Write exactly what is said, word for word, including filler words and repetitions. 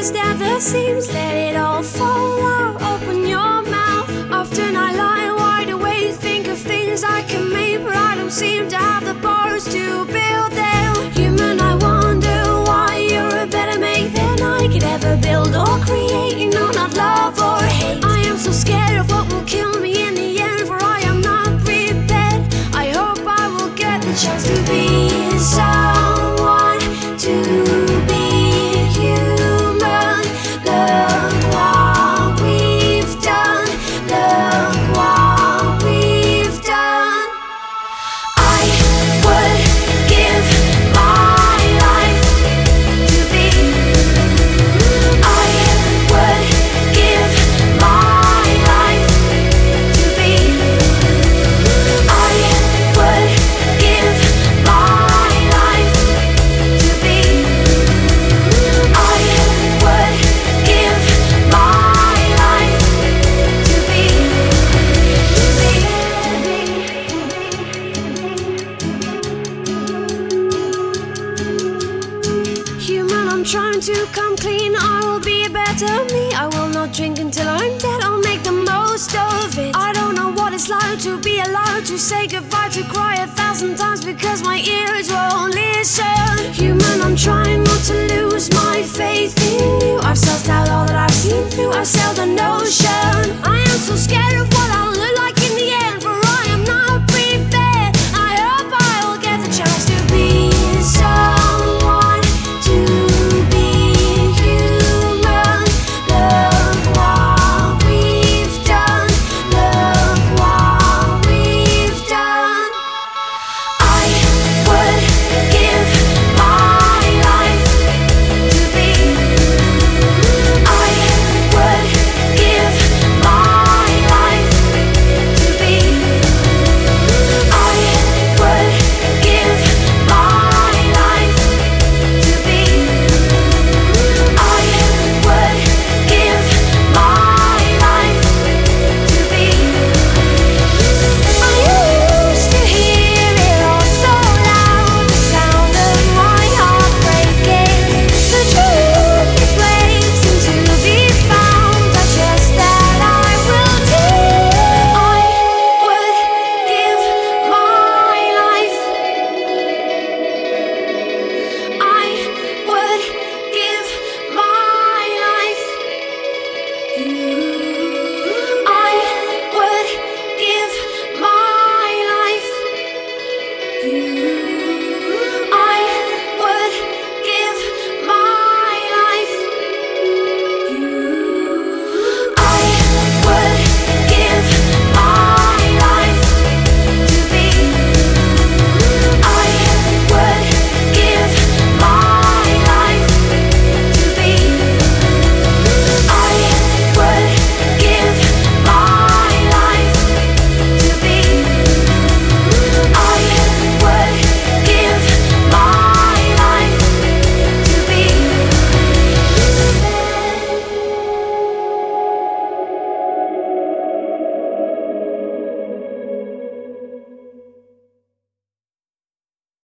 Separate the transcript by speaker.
Speaker 1: twist at the seams, let it all fall out. Open your mouth. Often I lie wide awake, think of things I can make, but I don't seem to have the bars to build them. Human, I wonder why you're a better make than I could ever build or create. You know, not love or hate. I am so scared of what will kill me in the end, for I am not prepared. I hope I will get the chance to be someone, to be human. Look what we've done, look what we've done. I would give my life to be, I would give my life to be, I would give my life to be, I would give my life to be, Human, I'm trying to come clean. I will be a better me. I will not drink until I'm dead. I'll make the most of it. I don't know what it's like to be allowed to say goodbye, to cry a thousand times because my ears won't listen. Human, I'm trying not to lose my faith in you. I've sussed out all that I've seen through. I've sailed an ocean. I am so scared